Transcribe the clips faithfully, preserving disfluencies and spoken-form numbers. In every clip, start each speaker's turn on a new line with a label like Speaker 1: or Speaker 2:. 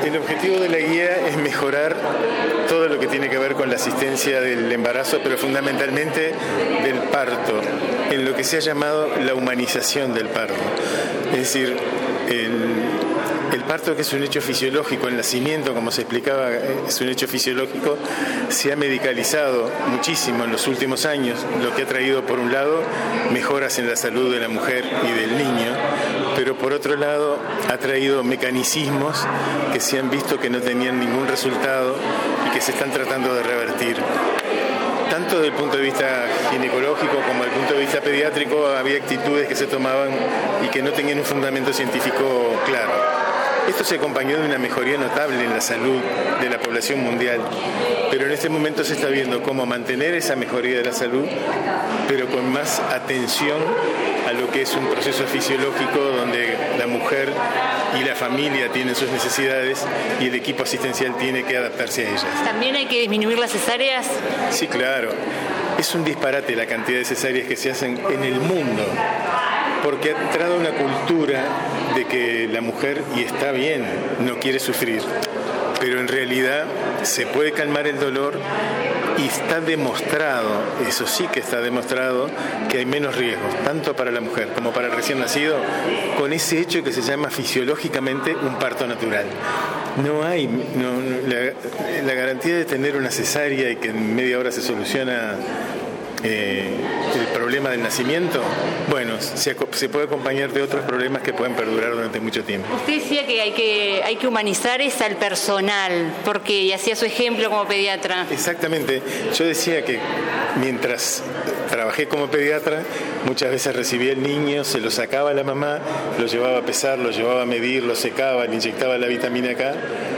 Speaker 1: El objetivo de la guía es mejorar todo lo que tiene que ver con la asistencia del embarazo, pero fundamentalmente del parto, en lo que se ha llamado la humanización del parto. Es decir, el, el parto, que es un hecho fisiológico, el nacimiento, como se explicaba, es un hecho fisiológico, se ha medicalizado muchísimo en los últimos años, lo que ha traído, por un lado, mejoras en la salud de la mujer y del niño, pero por otro lado ha traído mecanicismos que se han visto que no tenían ningún resultado y que se están tratando de revertir. Tanto desde el punto de vista ginecológico como desde el punto de vista pediátrico había actitudes que se tomaban y que no tenían un fundamento científico claro. Esto se acompañó de una mejoría notable en la salud de la población mundial, pero en este momento se está viendo cómo mantener esa mejoría de la salud, pero con más atención a lo que es un proceso fisiológico donde la mujer y la familia tienen sus necesidades y el equipo asistencial tiene que adaptarse a ellas.
Speaker 2: ¿También hay que disminuir las cesáreas?
Speaker 1: Sí, claro. Es un disparate la cantidad de cesáreas que se hacen en el mundo, porque ha entrado una cultura de que la mujer, y está bien, no quiere sufrir, pero en realidad se puede calmar el dolor y está demostrado, eso sí que está demostrado, que hay menos riesgos, tanto para la mujer como para el recién nacido, con ese hecho que se llama fisiológicamente un parto natural. No hay no, no, la, la garantía de tener una cesárea y que en media hora se soluciona Eh, el problema del nacimiento, bueno, se, se puede acompañar de otros problemas que pueden perdurar durante mucho tiempo.
Speaker 2: Usted decía que hay que, hay que humanizar es al personal, porque y hacía su ejemplo como pediatra.
Speaker 1: Exactamente, yo decía que mientras trabajé como pediatra, muchas veces recibía el niño, se lo sacaba a la mamá, lo llevaba a pesar, lo llevaba a medir, lo secaba, le inyectaba la vitamina K,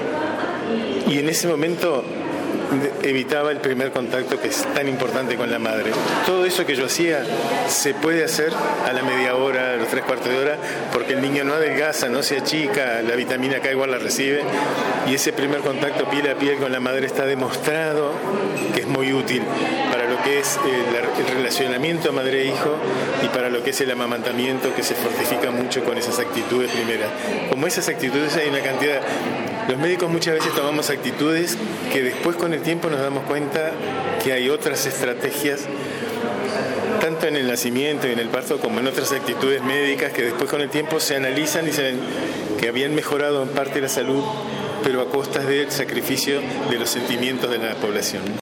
Speaker 1: y en ese momento evitaba el primer contacto, que es tan importante, con la madre. Todo eso que yo hacía se puede hacer a la media hora, a los tres cuartos de hora, porque el niño no adelgaza, no se achica, la vitamina K igual la recibe, y ese primer contacto piel a piel con la madre está demostrado que es muy útil para lo que es el, el relacionamiento madre-hijo y para lo que es el amamantamiento, que se fortifica mucho con esas actitudes primeras. Como esas actitudes hay una cantidad. Los médicos muchas veces tomamos actitudes que después, con el tiempo, nos damos cuenta que hay otras estrategias, tanto en el nacimiento y en el parto como en otras actitudes médicas, que después, con el tiempo, se analizan y se ven que habían mejorado en parte la salud, pero a costas del sacrificio de los sentimientos de la población.